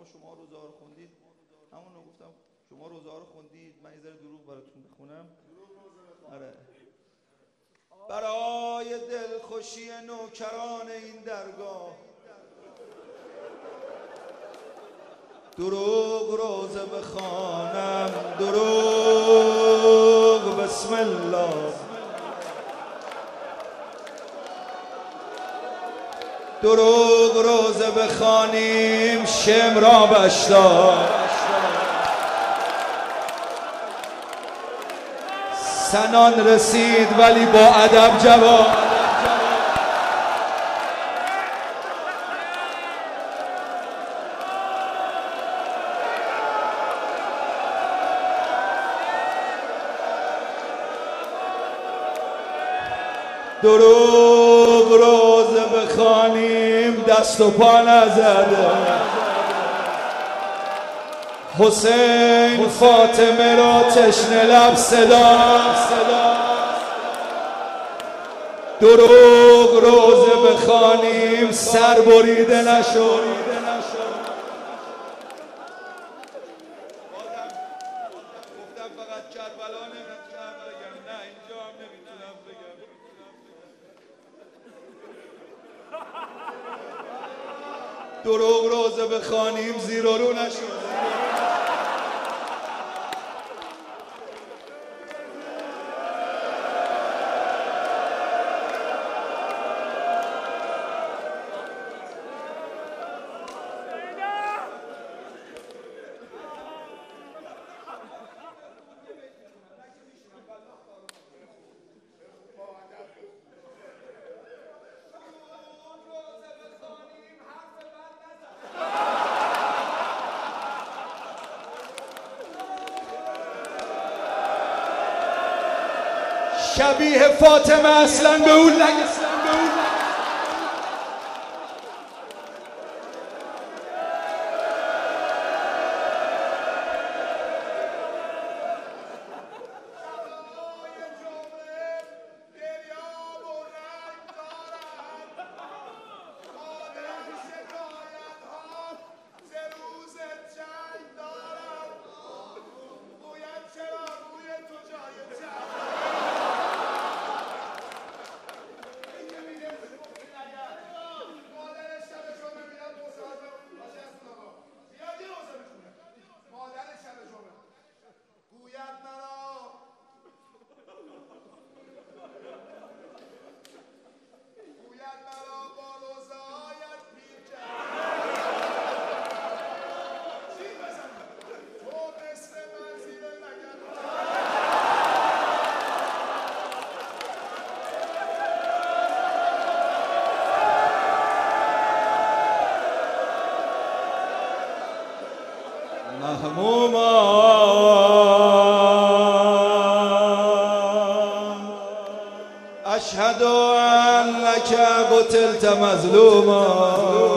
شما روزه ها رو خوندید، همون رو گفتم شما روزه ها رو خوندید، من یه ذره دروغ براتون بخونم. آره. برای دلخوشی نوکران این درگاه دروغ روزه بخوانم، دروغ بسم الله، دروغ روزه بخوانیم شمرا بشدار، سنان رسید ولی با ادب جواب، دروغ روزه بخوانیم دست و پا نزده، حسین فاطمه را تشنه لب صدا، دروغ روزه بخوانیم سر بریده نشد. گفتم فقط کربلا نمیتونم بگم، نه اینجا هم نمیتونم بگم. دروغ روزه بخوانیم زیر و رو نشد. شبیه فاطمه اصلا به اون نگه. محموما اشهد انک قتلت مظلوما،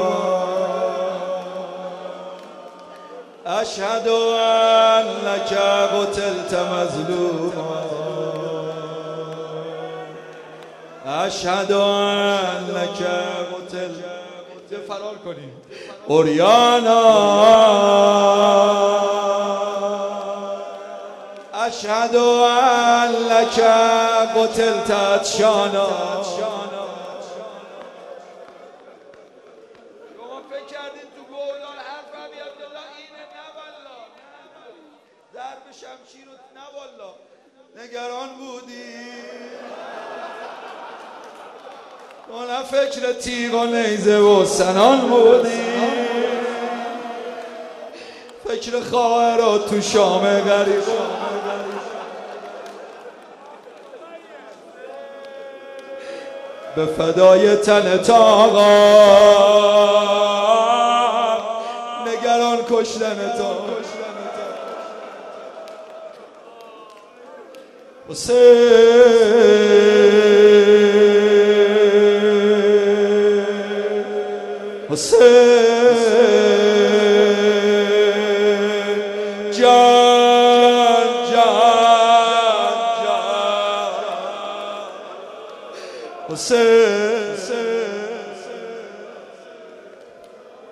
اشهد انک قتلت مظلوما، اشهد انک قتلت. فرار کنیم اوریانا، اشهد انک قتلت عطشانا. شما فکر کردین تو گودال حرف ابی عبدالله اینه؟ نه والله، ضرب شمشیر و نه والله. نگران بودی تو، نه فکر تیغ و نیزه و سنان بودی، فکر خواهرات تو شام غریب. به فدای تنت آقا نگران کشتنت حسین